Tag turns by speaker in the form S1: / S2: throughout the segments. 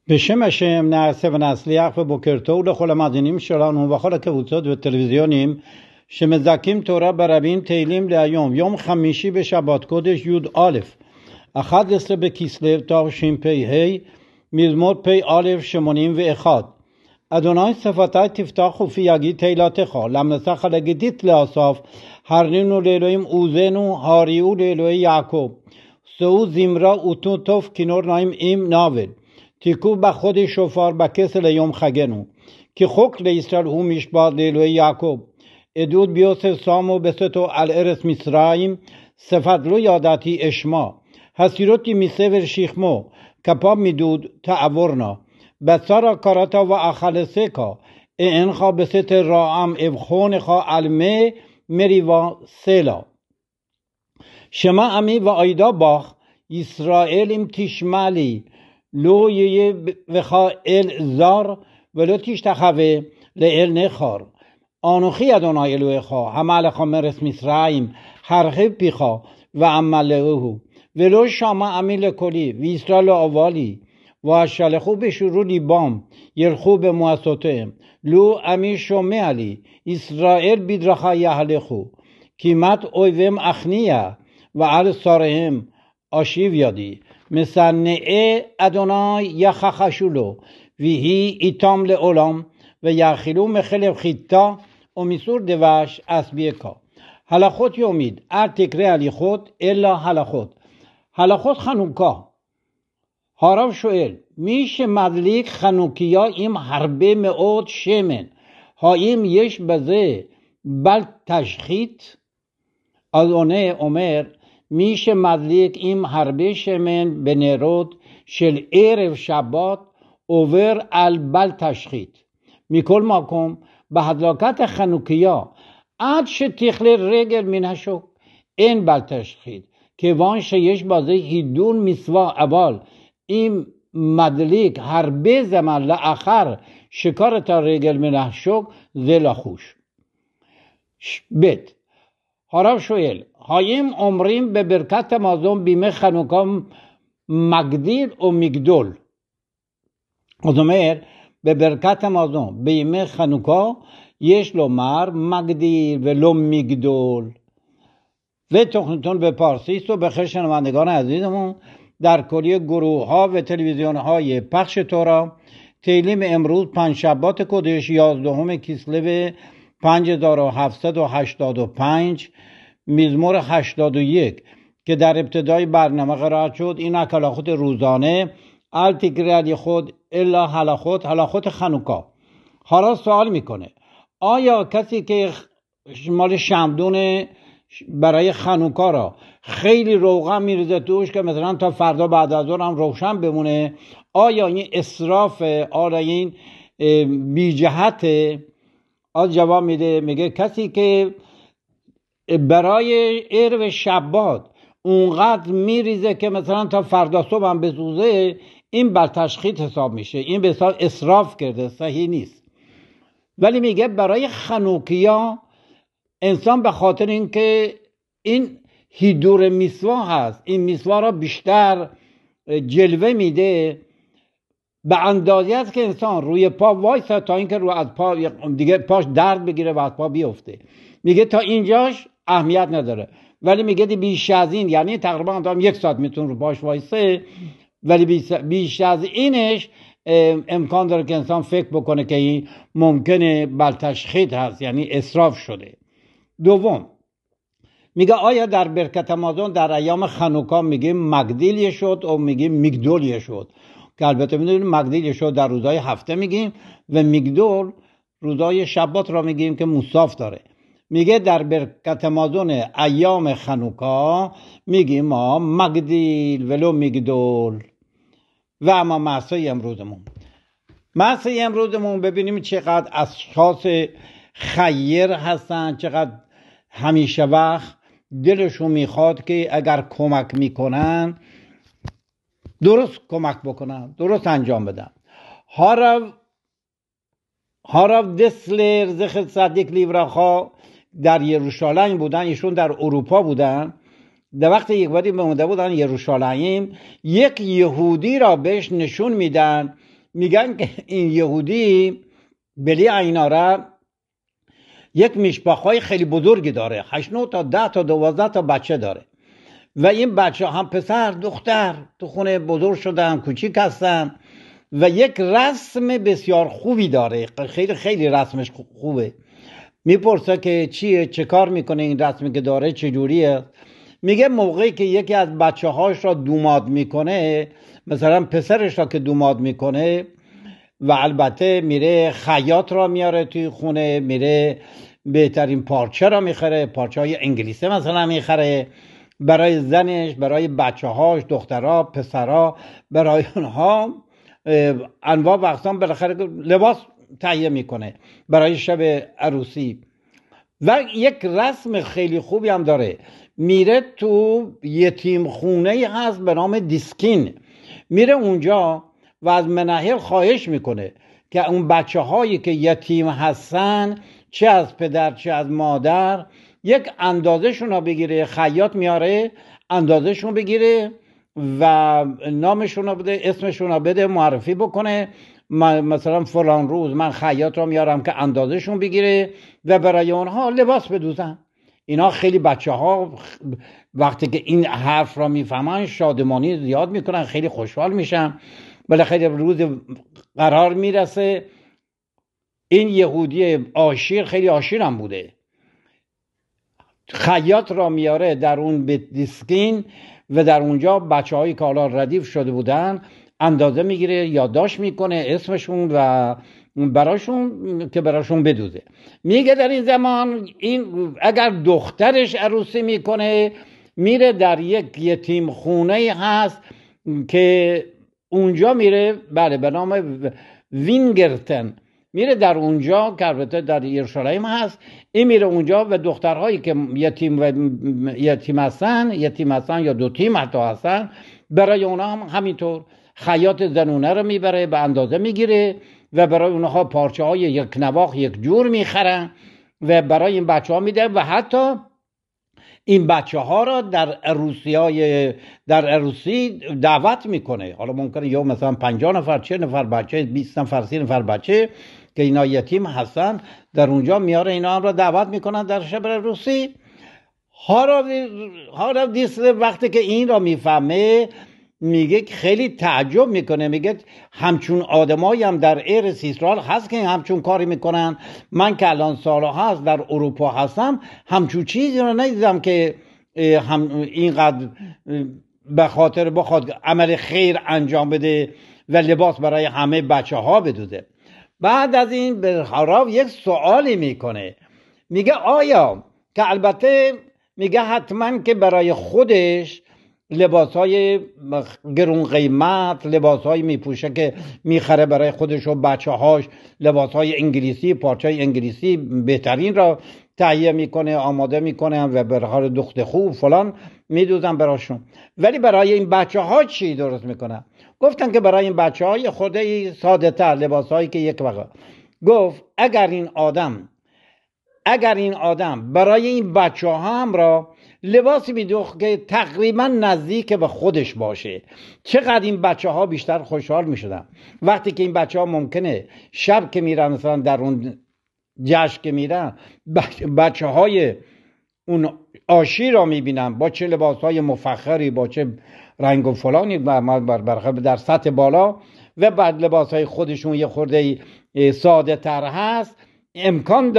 S1: בשם השם נעשה ונצליח ובוקר טוב לכל המאזינים שלנו בכל הקבוצות וטלוויזיונים שמזכים תורה ברבים תהילים להיום, יום חמישי בשבת קודש י"א 11 בכסלו תשפ"ה, מזמור פ"א 81. אדוני שפתי תפתח ופי יגיד תהילתך, למנסך לגידית לאסף, הרנינו לאלוהים עוזנו, הריעו לאלוהי יעקב, שאו זמרה ותנו טוב כינור נעים עם נבל, תיקעו בחודש שופר בכסל ליום חגנו, כי חוק לישראל הוא משפט לאלוהי יעקב. עדות ביוסף שמו בסתו על ארץ מצרים, שפת לא ידעתי אשמה, הסירותי מסבר שכמו, כפיו מדוד תעבורנה, בצרה קראת ואכלסך, אינך בסתר רעם אבחונך על מי מריבה סלע. שמע עמי ועידה בך, ישראל אם תשמע לי, לא יהיה בך אל זר ולא תשתחווה לאל נכר. אנוכי אדוני אלוהיך המלך מארץ מצרים, הרחיב פיך ועמלאהו, ולא שמע עמי לקולי וישראל לא אהבה לי, והשלחו בשירו ליבם ילכו במועצותיהם. לו עמי שומע לי, ישראל בדרכה יהלכו, כמעט אויבם אכניע ועל שריהם אשיב ידי. משנאי אדוני יחחשו לו, ויהי איתם לעולם, ויאכלו מחלב חיטה ומסור דבש אסבייקה. הלכות יומית, אל תקרא הליכות אלא הלכות. הלכות חנוכה. הרב שואל, מי שמדליק חנוכיה עם הרבה מאוד שמן, האם יש בזה בל תשחית? אדוני אומר, מי שמדליק עם הרבה שמן בנרות של ערב שבת עובר על בל תשחית. מכל מקום, בהדלקת החנוכיה, עד שתכלה רגל מן השוק, אין בל תשחית, כיוון שיש בזה הידון מצווה, אבל אם מדליק הרבה זמן לאחר שקר את הרגל מן השוק, זה לחוש. ב' הרב שואל, האם אומרים בברכת המזון בימי חנוכה מגדיל או מגדול? זאת אומרת, בברכת המזון בימי חנוכה יש לומר מגדיל ולא מגדול. ותוכניתון בפרסיס و بخیر شنوندگان عزیزمون در کلیه گروه ها و تلویزیون های پخش تورا، تیلیم امروز پنجشنبه کدش 11 کسلو 5785 مزمور 81 که در ابتدای برنامه قرائت شد. این اکلاخوت روزانه التیکری خود الا هلاخوت خنوکا. حالا سوال میکنه، آیا کسی که مال شمدون برای خنوکا را خیلی روغن میریزه توش که مثلا تا فردا بعد از ظهر هم روشن بمونه، آیا این اسرافه؟ آیا این بی جهته؟ آن جواب میده، میگه کسی که برای عرب شبات اونقدر میریزه که مثلا تا فردا صبح هم بسوزه، این بر تشخیص حساب میشه، این به حساب اسراف کرده، صحیح نیست. ولی میگه برای خنوکیا انسان به خاطر اینکه این هیدور میسوا هست، این میسوا را بیشتر جلوه میده، به اندازه است که انسان روی پا وایسه تا اینکه رو از پا دیگه پاش درد بگیره و از پا بیفته. میگه تا اینجاش اهمیت نداره، ولی میگه بیش از این، یعنی تقریبا آدم 1 ساعت میتونه رو پاش وایسه، ولی بیش از اینش امکان داره که انسان فکر بکنه که این ممکنه بلتشخیط هست، یعنی اسراف شده. دوم میگه آیا در برکت مازون در ایام خنوکا میگیم مگدیل شد و میگیم مگدول شد، که البته میدونیم مگدیل شد در روزهای هفته میگیم و مگدول روزهای شبات را میگیم که مصاف داره. میگه در برکت مازون ایام خنوکا میگیم ما مگدیل ولو مگدول. و اما معصای امروزمون ببینیم چقدر اشخاص خیر هستن، چقدر همیشه وقت دلشون میخواد که اگر کمک میکنن درست کمک بکنن، درست انجام بدن. هاراو دسلر زخر صدیق لیبراخا در یروشالیم بودن، ایشون در اروپا بودن. در وقت یک باری بمونده بودن یروشالیم، یک یهودی را بهش نشون میدن میگن که این یهودی بلی عیناره یک میشباخای خیلی بزرگی داره، 8 9 تا 10 تا 12 تا بچه داره و این بچه هم پسر دختر تو خونه بزرگ شدن، کوچیک هستن و یک رسم بسیار خوبی داره، خیلی خیلی رسمش خوبه. میپرسه که چیه، چه کار میکنه، این رسمی که داره چجوریه؟ میگه موقعی که یکی از بچه هاش را دوماد میکنه، مثلا پسرش را که دوماد میکنه و البته میره خیاط را میاره توی خونه، میره بهترین پارچه را میخره، پارچه های انگلیسی مثلا میخره برای زنش، برای بچه هاش، دخترها، پسرها، برای اونها انواع و اقسام بالاخره لباس تهیه میکنه برای شب عروسی. و یک رسم خیلی خوبی هم داره، میره تو یتیم خونه هست به نام دیسکین، میره اونجا و از منحل خواهش میکنه که اون بچه هایی که یتیم هستن، چه از پدر چه از مادر، یک اندازه شون رو بگیره، خیاط میاره اندازه شون بگیره و نامشون رو بده، اسمشون رو بده، معرفی بکنه، مثلا فلان روز من خیاط رو میارم که اندازه شون بگیره و برای اونها لباس بدوزن. اینا خیلی بچه ها وقتی که این حرف را میفهمن شادمانی زیاد میکنن، خیلی خوشحال میشن. بالاخره روز قرار میرسه، این یهودی عاشیر، خیلی عاشیر هم بوده، خیاط را میاره در اون دیسکین و در اونجا بچه هایی که حالا ردیف شده بودن اندازه میگیره، یادداشت میکنه اسمشون و براشون بدوزه. میگه در این زمان این اگر دخترش عروسی میکنه میره در یک یتیم خونه هست که اونجا میره، بله، به نام وینگرتن، میره در اونجا که البته در یروشلایم هست. این میره اونجا و دخترهایی که یتیم هستن یا دو تیم حتی هستن، برای اونا هم همینطور خیاط زنونه رو میبره، به اندازه میگیره و برای اونها پارچه های یک نواخ یک جور میخرن و برای این بچه ها میده و حتی این بچه ها را در عروسی دعوت میکنه. حالا ممکنه یا مثلا 50 نفر 40 نفر بچه، 20 نفر 30 نفر بچه که اینا یتیم هستن در اونجا میاره، اینا هم را دعوت میکنن در شب عروسی. هارا دیس وقتی که این را میفهمه میگه خیلی تعجب میکنه، میگه همچون آدمایی هم در ارس اسرائیل هست که همچون کاری میکنن. من که الان سالها هست در اروپا هستم همچون چیزی رو ندیدم که اینقدر بخواد عمل خیر انجام بده و لباس برای همه بچه ها بدوزه. بعد از این به هارا یک سوالی میکنه، میگه آیا که البته میگه حتما که برای خودش لباسهای گرون قیمت، لباسهایی میپوشه که میخره برای خودش و بچه هاش، لباسهای انگلیسی، پارچه انگلیسی بهترین را تهیه میکنه، آماده میکنه و به حال دخت خوب فلان میدوزن براشون. ولی برای این بچه ها چی درست میکنه؟ گفتن که برای این بچه های خودی ساده تر، لباسهایی که یک وقت گفت اگر این آدم برای این بچه ها هم را لباسی میدوخت که تقریبا نزدیک به خودش باشه، چقدر این بچه ها بیشتر خوشحال میشدن. وقتی که این بچه ها ممکنه شب که میرن مثلا در اون جشن که میرن بچه های اون عاشی را میبینن با چه لباس های مفخری، با چه رنگ و فلانی در سطح بالا و بعد لباس های خودشون یه خورده ساده تر هست، امکان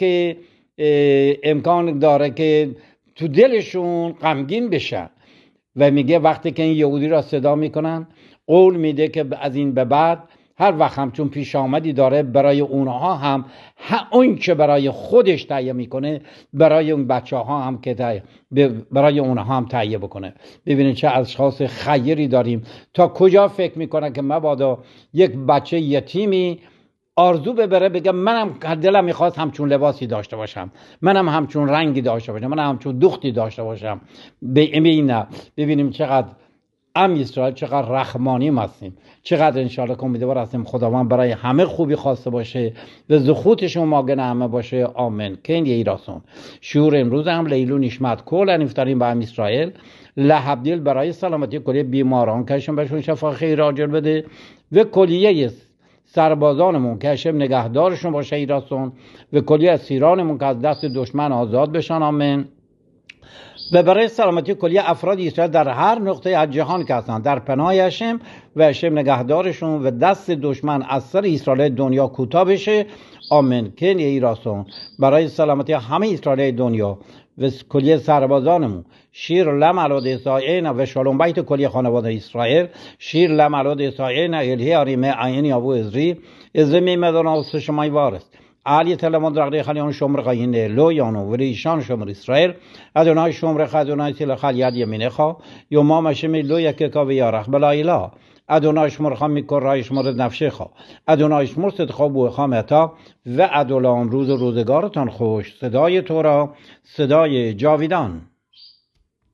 S1: داره که تو دلشون غمگین بشن. و میگه وقتی که این یهودی را صدا میکنن قول میده که از این به بعد هر وقت همچون پیش آمدی داره برای اونها هم اون که برای خودش تهیه میکنه برای اون بچه ها هم که برای اونها هم تهیه بکنه. ببینید چه اشخاص خیری داریم. تا کجا فکر میکنه که مبادا یک بچه یتیمی آرزو ببره بگه منم دلم میخواست همچون لباسی داشته باشم، منم همچون رنگی داشته باشم، منم همچون دختی داشته باشم. ببینیم چقدر اسرائیل چقدر رحمانیم هستیم، چقدر انشاءالله که امیدوار هستیم خداوند برای همه خوبی خواسته باشه و زخوتشون ماگن همه باشه. آمین. کن یه راسون شعور امروز هم لیلو نشمت کل انفتاریم به اسرائیل لحبدیل برای سلامتی کلی بیماران کشون بهشون شفا خیر آجر بده و کلیه سربازانمون که هشم نگهدارشون باشه ایراسون و کلی اسیرانمون که از دست دشمن آزاد بشن. آمین. و برای سلامتی کلی افراد اسرائیل در هر نقطه از جهان که هستن در پناه هشم و هشم نگهدارشون و دست دشمن از سر اسرائیل دنیا کوتاه بشه. آمین. که ایراسون برای سلامتی همه اسرائیل دنیا و کلی سربازانمون شیر لم علاد اسرائیل و شالوم بیت کلی خانواده اسرائیل شیر لم علاد اسرائیل الهی آریمه عین یابو ازری میمدان آس شمای وارث علی تلمون درقی خلیان شمر قاین لو یانو و ریشان شمر اسرائیل ادونای شمر خدونای تل خلیاد یمینه خا یوم مشمی لو یک کا و یارخ بلایلا ادونای شمر خام میکر رای شمر نفشه خا ادونای شمر صد خواب و خامتا و ادولان روز روزگارتان خوش. صدای تورا، صدای جاویدان.